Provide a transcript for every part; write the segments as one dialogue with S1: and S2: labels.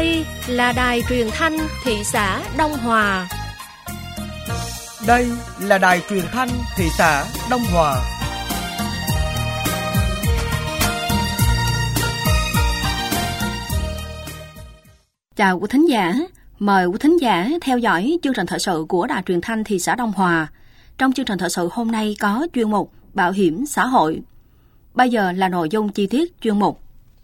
S1: Đây là đài truyền thanh thị xã Đông Hòa.
S2: Đây là đài truyền thanh thị xã Đông Hòa.
S3: Chào quý thính giả, mời quý thính giả theo dõi chương trình thời sự của đài truyền thanh thị xã Đông Hòa. Trong chương trình thời sự hôm nay có chuyên mục Bảo hiểm xã hội. Bây giờ là nội dung chi tiết chuyên mục.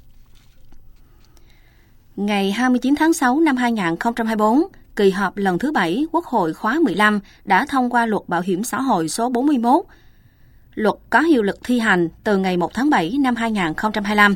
S3: Ngày 29 tháng 6 năm 2024, kỳ họp lần thứ 7 Quốc hội khóa 15 đã thông qua luật bảo hiểm xã hội số 41. Luật có hiệu lực thi hành từ ngày 1 tháng 7 năm 2025.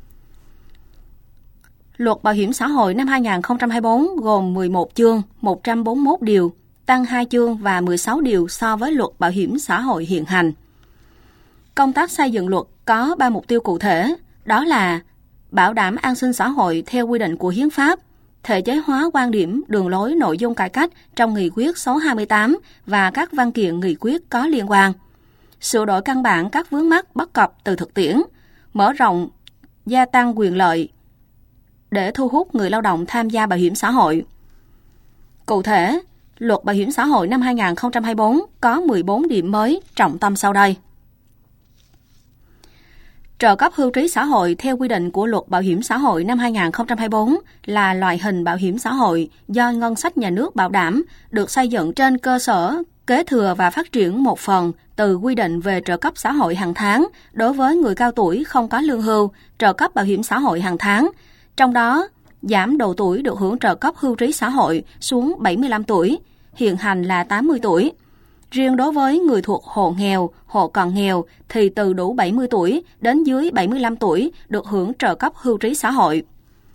S3: Luật bảo hiểm xã hội năm 2024 gồm 11 chương, 141 điều, tăng 2 chương và 16 điều so với luật bảo hiểm xã hội hiện hành. Công tác xây dựng luật có 3 mục tiêu cụ thể, đó là bảo đảm an sinh xã hội theo quy định của hiến pháp, thể chế hóa quan điểm, đường lối, nội dung cải cách trong nghị quyết số 28 và các văn kiện nghị quyết có liên quan, sửa đổi căn bản các vướng mắc bất cập từ thực tiễn, mở rộng, gia tăng quyền lợi để thu hút người lao động tham gia bảo hiểm xã hội. Cụ thể, luật bảo hiểm xã hội năm 2024 có 14 điểm mới trọng tâm sau đây. Trợ cấp hưu trí xã hội theo quy định của luật bảo hiểm xã hội năm 2024 là loại hình bảo hiểm xã hội do ngân sách nhà nước bảo đảm, được xây dựng trên cơ sở kế thừa và phát triển một phần từ quy định về trợ cấp xã hội hàng tháng đối với người cao tuổi không có lương hưu, trợ cấp bảo hiểm xã hội hàng tháng, trong đó giảm độ tuổi được hưởng trợ cấp hưu trí xã hội xuống 75 tuổi, hiện hành là 80 tuổi. Riêng đối với người thuộc hộ nghèo, hộ cận nghèo thì từ đủ 70 tuổi đến dưới 75 tuổi được hưởng trợ cấp hưu trí xã hội.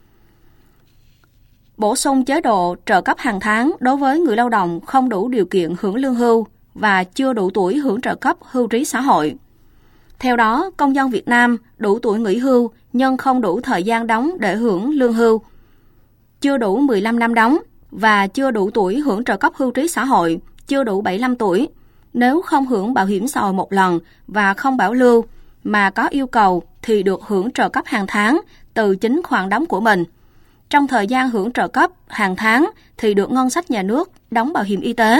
S3: Bổ sung chế độ trợ cấp hàng tháng đối với người lao động không đủ điều kiện hưởng lương hưu và chưa đủ tuổi hưởng trợ cấp hưu trí xã hội. Theo đó, công dân Việt Nam đủ tuổi nghỉ hưu nhưng không đủ thời gian đóng để hưởng lương hưu, chưa đủ 15 năm đóng và chưa đủ tuổi hưởng trợ cấp hưu trí xã hội, chưa đủ 75 tuổi, nếu không hưởng bảo hiểm xã hội một lần và không bảo lưu mà có yêu cầu thì được hưởng trợ cấp hàng tháng từ chính khoản đóng của mình. Trong thời gian hưởng trợ cấp hàng tháng thì được ngân sách nhà nước đóng bảo hiểm y tế.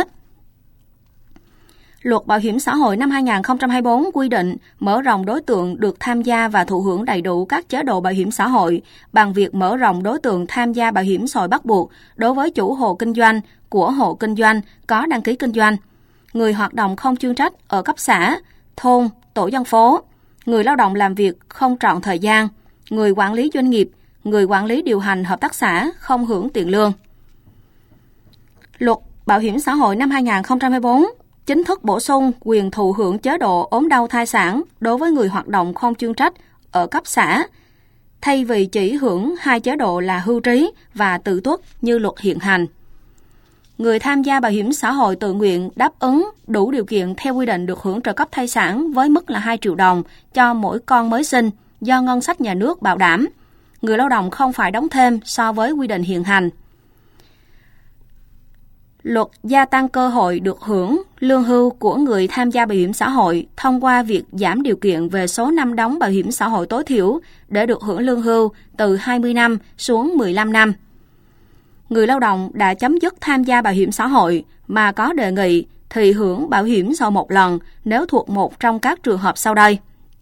S3: Luật bảo hiểm xã hội năm 2024 quy định mở rộng đối tượng được tham gia và thụ hưởng đầy đủ các chế độ bảo hiểm xã hội bằng việc mở rộng đối tượng tham gia bảo hiểm xã hội bắt buộc đối với chủ hộ kinh doanh của hộ kinh doanh có đăng ký kinh doanh, người hoạt động không chuyên trách ở cấp xã, thôn, tổ dân phố, người lao động làm việc không trọn thời gian, người quản lý doanh nghiệp, người quản lý điều hành hợp tác xã không hưởng tiền lương. Luật bảo hiểm xã hội năm 2024 chính thức bổ sung quyền thụ hưởng chế độ ốm đau thai sản đối với người hoạt động không chuyên trách ở cấp xã, thay vì chỉ hưởng hai chế độ là hưu trí và tự tuất như luật hiện hành. Người tham gia bảo hiểm xã hội tự nguyện đáp ứng đủ điều kiện theo quy định được hưởng trợ cấp thai sản với mức là 2 triệu đồng cho mỗi con mới sinh do ngân sách nhà nước bảo đảm. Người lao động không phải đóng thêm so với quy định hiện hành. Luật gia tăng cơ hội được hưởng lương hưu của người tham gia bảo hiểm xã hội thông qua việc giảm điều kiện về số năm đóng bảo hiểm xã hội tối thiểu để được hưởng lương hưu từ 20 năm xuống 15 năm. Người lao động đã chấm dứt tham gia bảo hiểm xã hội mà có đề nghị thì hưởng bảo hiểm xã hội một lần nếu thuộc một trong các trường hợp sau đây.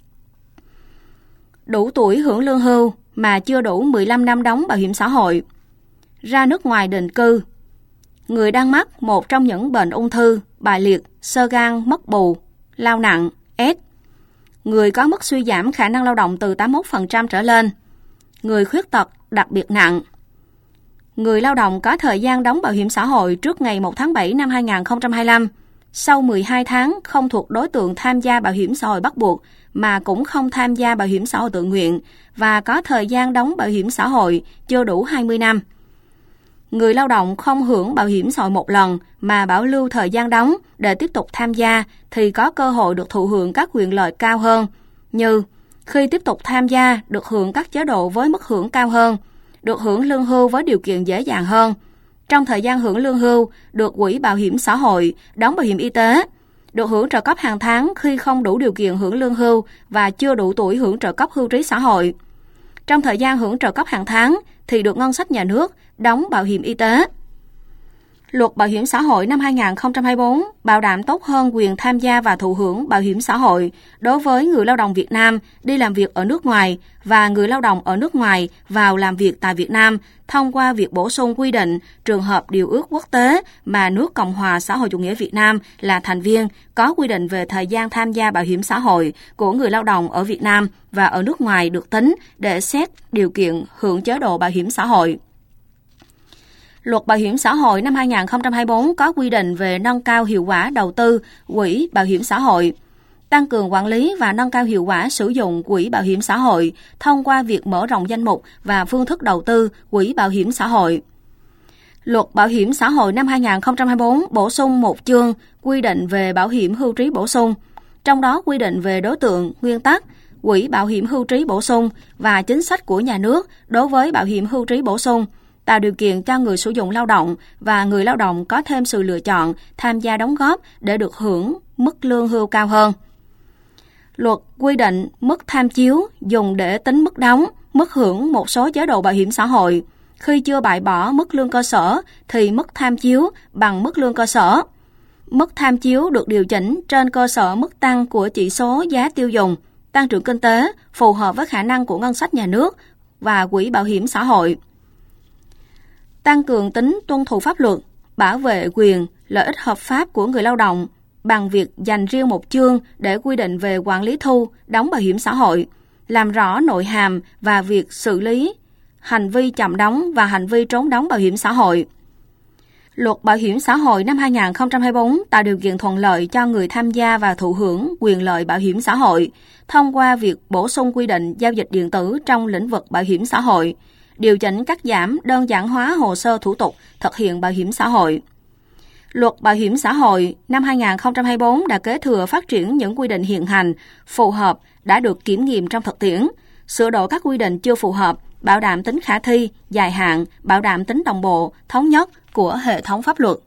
S3: Đủ tuổi hưởng lương hưu mà chưa đủ 15 năm đóng bảo hiểm xã hội, ra nước ngoài định cư, người đang mắc một trong những bệnh ung thư, bại liệt, xơ gan, mất bù, lao nặng, S, người có mức suy giảm khả năng lao động từ 81% trở lên, người khuyết tật đặc biệt nặng, người lao động có thời gian đóng bảo hiểm xã hội trước ngày 1 tháng 7 năm 2025, sau 12 tháng không thuộc đối tượng tham gia bảo hiểm xã hội bắt buộc mà cũng không tham gia bảo hiểm xã hội tự nguyện và có thời gian đóng bảo hiểm xã hội chưa đủ 20 năm. Người lao động không hưởng bảo hiểm xã hội một lần mà bảo lưu thời gian đóng để tiếp tục tham gia thì có cơ hội được thụ hưởng các quyền lợi cao hơn, như khi tiếp tục tham gia được hưởng các chế độ với mức hưởng cao hơn, được hưởng lương hưu với điều kiện dễ dàng hơn. Trong thời gian hưởng lương hưu, được quỹ bảo hiểm xã hội, đóng bảo hiểm y tế, được hưởng trợ cấp hàng tháng khi không đủ điều kiện hưởng lương hưu và chưa đủ tuổi hưởng trợ cấp hưu trí xã hội. Trong thời gian hưởng trợ cấp hàng tháng thì được ngân sách nhà nước đóng bảo hiểm y tế. Luật Bảo hiểm xã hội năm 2024 bảo đảm tốt hơn quyền tham gia và thụ hưởng bảo hiểm xã hội đối với người lao động Việt Nam đi làm việc ở nước ngoài và người lao động ở nước ngoài vào làm việc tại Việt Nam thông qua việc bổ sung quy định trường hợp điều ước quốc tế mà nước Cộng hòa xã hội chủ nghĩa Việt Nam là thành viên có quy định về thời gian tham gia bảo hiểm xã hội của người lao động ở Việt Nam và ở nước ngoài được tính để xét điều kiện hưởng chế độ bảo hiểm xã hội. Luật Bảo hiểm xã hội năm 2024 có quy định về nâng cao hiệu quả đầu tư quỹ bảo hiểm xã hội, tăng cường quản lý và nâng cao hiệu quả sử dụng quỹ bảo hiểm xã hội thông qua việc mở rộng danh mục và phương thức đầu tư quỹ bảo hiểm xã hội. Luật Bảo hiểm xã hội năm 2024 bổ sung một chương quy định về bảo hiểm hưu trí bổ sung, trong đó quy định về đối tượng, nguyên tắc, quỹ bảo hiểm hưu trí bổ sung và chính sách của nhà nước đối với bảo hiểm hưu trí bổ sung, tạo điều kiện cho người sử dụng lao động và người lao động có thêm sự lựa chọn tham gia đóng góp để được hưởng mức lương hưu cao hơn. Luật quy định mức tham chiếu dùng để tính mức đóng, mức hưởng một số chế độ bảo hiểm xã hội. Khi chưa bãi bỏ mức lương cơ sở thì mức tham chiếu bằng mức lương cơ sở. Mức tham chiếu được điều chỉnh trên cơ sở mức tăng của chỉ số giá tiêu dùng, tăng trưởng kinh tế phù hợp với khả năng của ngân sách nhà nước và quỹ bảo hiểm xã hội. Tăng cường tính tuân thủ pháp luật, bảo vệ quyền, lợi ích hợp pháp của người lao động bằng việc dành riêng một chương để quy định về quản lý thu, đóng bảo hiểm xã hội, làm rõ nội hàm và việc xử lý hành vi chậm đóng và hành vi trốn đóng bảo hiểm xã hội. Luật Bảo hiểm xã hội năm 2024 tạo điều kiện thuận lợi cho người tham gia và thụ hưởng quyền lợi bảo hiểm xã hội thông qua việc bổ sung quy định giao dịch điện tử trong lĩnh vực bảo hiểm xã hội, điều chỉnh cắt giảm đơn giản hóa hồ sơ thủ tục thực hiện bảo hiểm xã hội. Luật Bảo hiểm xã hội năm 2024 đã kế thừa phát triển những quy định hiện hành, phù hợp, đã được kiểm nghiệm trong thực tiễn, sửa đổi các quy định chưa phù hợp, bảo đảm tính khả thi, dài hạn, bảo đảm tính đồng bộ, thống nhất của hệ thống pháp luật.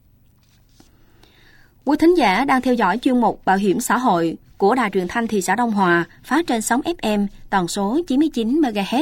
S3: Quý thính giả đang theo dõi chuyên mục Bảo hiểm xã hội của Đài Truyền thanh Thị xã Đông Hòa, phát trên sóng FM tần số 99 MHz.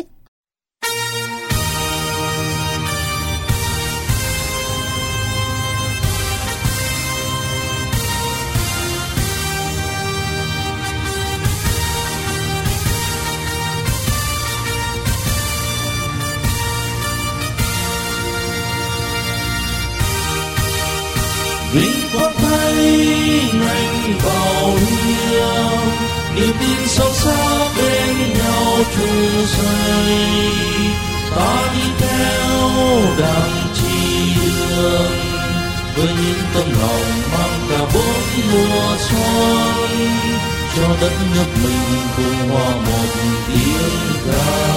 S4: Vinh quang thấy ngành bảo hiểm, niềm tin sâu sắc bên nhau chung xây. Ta đi theo đàng chỉ đường, với những tấm lòng mang cả bốn mùa xuân, cho đất nước mình cùng hòa một tiếng ca.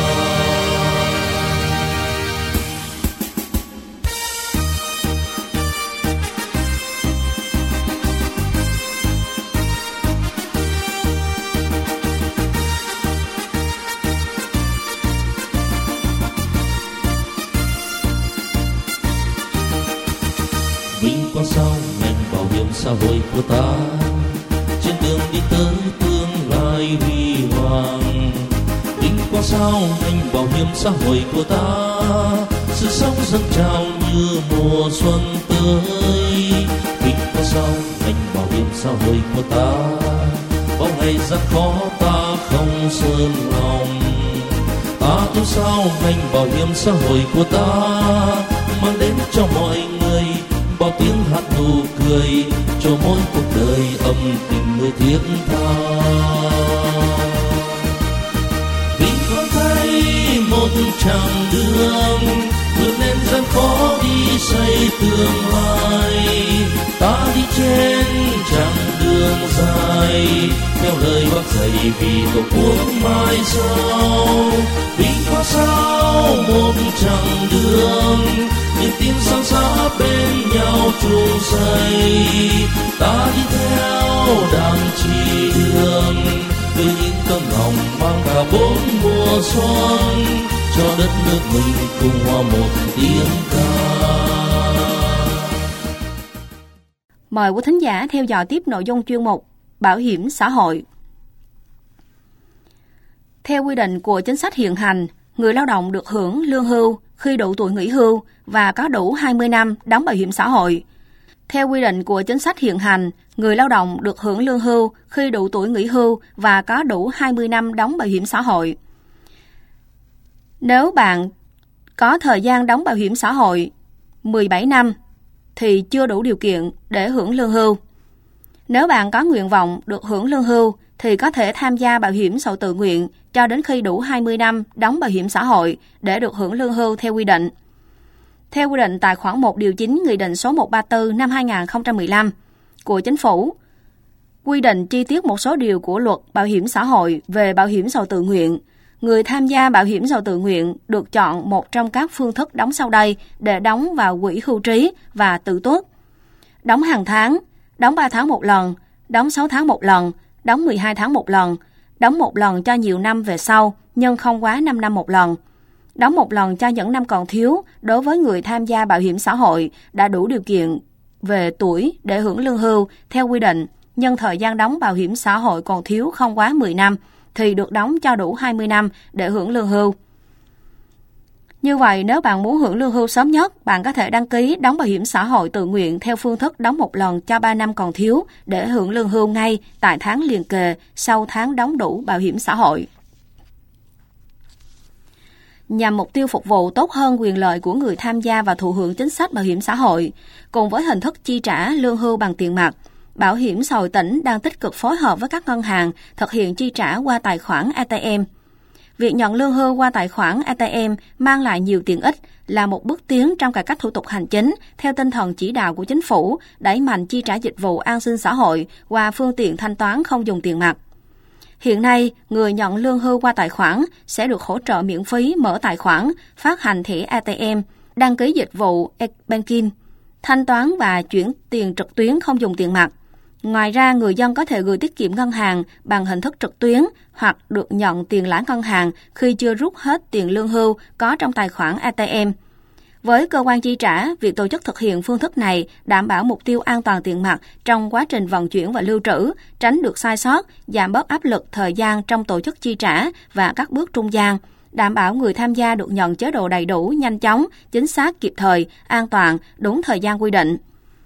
S4: Vinh quang sao ngành bảo hiểm xã hội của ta, trên đường đi tới tương lai huy hoàng. Vinh quang sao ngành bảo hiểm xã hội của ta, sự sống dâng trào như mùa xuân tới. Vinh quang sao ngành bảo hiểm xã hội của ta, bao ngày gian khó ta không sơn lòng. Ta yêu sao ngành bảo hiểm xã hội của ta, mang đến cho mọi người bao tiếng hát nụ cười, cho mỗi cuộc đời âm tình người thiết tha. Vì con thấy một chặng đường vượt lên gian khó đi xây tương lai, ta đi trên chặng đường dài theo lời bác dạy vì tổ quốc mai sau. Vì có sao một chặng đường niềm tin son sắt bên nhau chung xây, ta đi theo đàng chỉ đường với những tấm lòng mang cả bốn mùa xuân, cho đất nước mình cùng hòa một tiếng ca.
S3: Mời quý thính giả theo dõi tiếp nội dung chuyên mục Bảo hiểm xã hội. Theo quy định của chính sách hiện hành, người lao động được hưởng lương hưu khi đủ tuổi nghỉ hưu và có đủ 20 năm đóng bảo hiểm xã hội. Theo quy định của chính sách hiện hành, người lao động được hưởng lương hưu khi đủ tuổi nghỉ hưu và có đủ 20 năm đóng bảo hiểm xã hội. Nếu bạn có thời gian đóng bảo hiểm xã hội 17 năm thì chưa đủ điều kiện để hưởng lương hưu. Nếu bạn có nguyện vọng được hưởng lương hưu thì có thể tham gia bảo hiểm xã hội tự nguyện cho đến khi đủ 20 năm đóng bảo hiểm xã hội để được hưởng lương hưu theo quy định. Theo quy định tại khoản 1 điều 9 Nghị định số 134 năm 2015 của Chính phủ, quy định chi tiết một số điều của luật bảo hiểm xã hội về bảo hiểm xã hội tự nguyện, người tham gia bảo hiểm xã hội tự nguyện được chọn một trong các phương thức đóng sau đây để đóng vào quỹ hưu trí và tự tuất. Đóng hàng tháng, đóng 3 tháng một lần, đóng 6 tháng một lần, đóng 12 tháng một lần, đóng một lần cho nhiều năm về sau nhưng không quá 5 năm một lần. Đóng một lần cho những năm còn thiếu đối với người tham gia bảo hiểm xã hội đã đủ điều kiện về tuổi để hưởng lương hưu theo quy định, nhưng thời gian đóng bảo hiểm xã hội còn thiếu không quá 10 năm thì được đóng cho đủ 20 năm để hưởng lương hưu. Như vậy, nếu bạn muốn hưởng lương hưu sớm nhất, bạn có thể đăng ký đóng bảo hiểm xã hội tự nguyện theo phương thức đóng một lần cho 3 năm còn thiếu để hưởng lương hưu ngay tại tháng liền kề sau tháng đóng đủ bảo hiểm xã hội. Nhằm mục tiêu phục vụ tốt hơn quyền lợi của người tham gia và thụ hưởng chính sách bảo hiểm xã hội, cùng với hình thức chi trả lương hưu bằng tiền mặt, Bảo hiểm xã hội tỉnh đang tích cực phối hợp với các ngân hàng thực hiện chi trả qua tài khoản ATM. Việc nhận lương hưu qua tài khoản ATM mang lại nhiều tiện ích, là một bước tiến trong cải cách thủ tục hành chính theo tinh thần chỉ đạo của Chính phủ, đẩy mạnh chi trả dịch vụ an sinh xã hội qua phương tiện thanh toán không dùng tiền mặt. Hiện nay, người nhận lương hưu qua tài khoản sẽ được hỗ trợ miễn phí mở tài khoản, phát hành thẻ ATM, đăng ký dịch vụ e-banking, thanh toán và chuyển tiền trực tuyến không dùng tiền mặt. Ngoài ra, người dân có thể gửi tiết kiệm ngân hàng bằng hình thức trực tuyến hoặc được nhận tiền lãi ngân hàng khi chưa rút hết tiền lương hưu có trong tài khoản ATM. Với cơ quan chi trả, việc tổ chức thực hiện phương thức này đảm bảo mục tiêu an toàn tiền mặt trong quá trình vận chuyển và lưu trữ, tránh được sai sót, giảm bớt áp lực thời gian trong tổ chức chi trả và các bước trung gian, đảm bảo người tham gia được nhận chế độ đầy đủ, nhanh chóng, chính xác, kịp thời, an toàn, đúng thời gian quy định.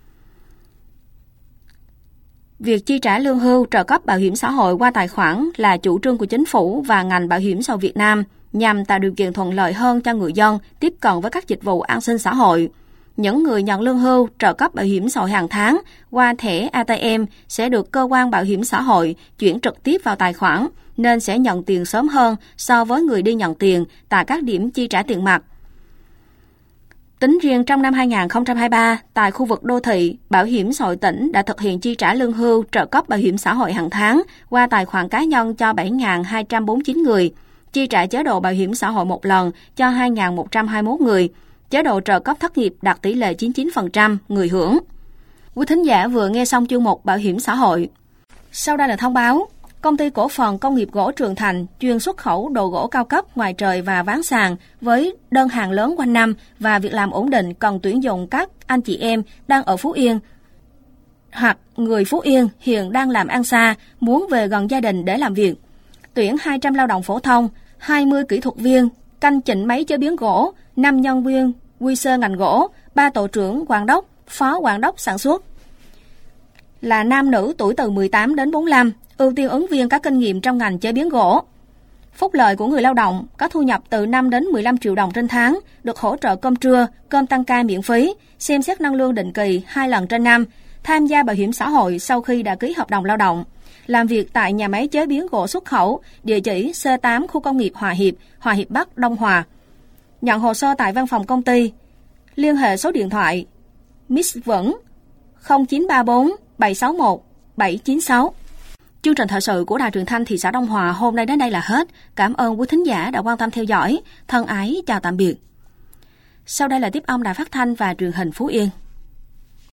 S3: Việc chi trả lương hưu, trợ cấp bảo hiểm xã hội qua tài khoản là chủ trương của Chính phủ và ngành bảo hiểm xã hội Việt Nam nhằm tạo điều kiện thuận lợi hơn cho người dân tiếp cận với các dịch vụ an sinh xã hội. Những người nhận lương hưu, trợ cấp bảo hiểm xã hội hàng tháng qua thẻ ATM sẽ được cơ quan bảo hiểm xã hội chuyển trực tiếp vào tài khoản, nên sẽ nhận tiền sớm hơn so với người đi nhận tiền tại các điểm chi trả tiền mặt. Tính riêng trong năm 2023, tại khu vực đô thị, Bảo hiểm xã hội tỉnh đã thực hiện chi trả lương hưu, trợ cấp bảo hiểm xã hội hàng tháng qua tài khoản cá nhân cho 7.249 người, chi trả chế độ bảo hiểm xã hội một lần cho 2.121 người, chế độ trợ cấp thất nghiệp đạt tỷ lệ 99% người hưởng. Quý thính giả vừa nghe xong chuyên mục Bảo hiểm xã hội. Sau đây là thông báo. Công ty cổ phần công nghiệp gỗ Trường Thành chuyên xuất khẩu đồ gỗ cao cấp ngoài trời và ván sàn với đơn hàng lớn quanh năm và việc làm ổn định, cần tuyển dụng các anh chị em đang ở Phú Yên hoặc người Phú Yên hiện đang làm ăn xa, muốn về gần gia đình để làm việc. Tuyển 200 lao động phổ thông, 20 kỹ thuật viên, canh chỉnh máy chế biến gỗ, 5 nhân viên quy sơ ngành gỗ, 3 tổ trưởng, quản đốc, phó quản đốc sản xuất. Là nam nữ tuổi từ 18 đến 45, ưu tiên ứng viên có kinh nghiệm trong ngành chế biến gỗ. Phúc lợi của người lao động có thu nhập từ 5 đến 15 triệu đồng trên tháng, được hỗ trợ cơm trưa, cơm tăng ca miễn phí, xem xét nâng lương định kỳ 2 lần trên năm, tham gia bảo hiểm xã hội sau khi đã ký hợp đồng lao động. Làm việc tại nhà máy chế biến gỗ xuất khẩu, địa chỉ C8 khu công nghiệp Hòa Hiệp Bắc, Đông Hòa. Nhận hồ sơ tại văn phòng công ty. Liên hệ số điện thoại Miss Vẫn 0934 761 796. Chương trình thời sự của Đài Truyền thanh thị xã Đông Hòa hôm nay đến đây là hết. Cảm ơn quý thính giả đã quan tâm theo dõi. Thân ái chào tạm biệt. Sau đây là tiếp âm Đài Phát thanh và Truyền hình Phú Yên.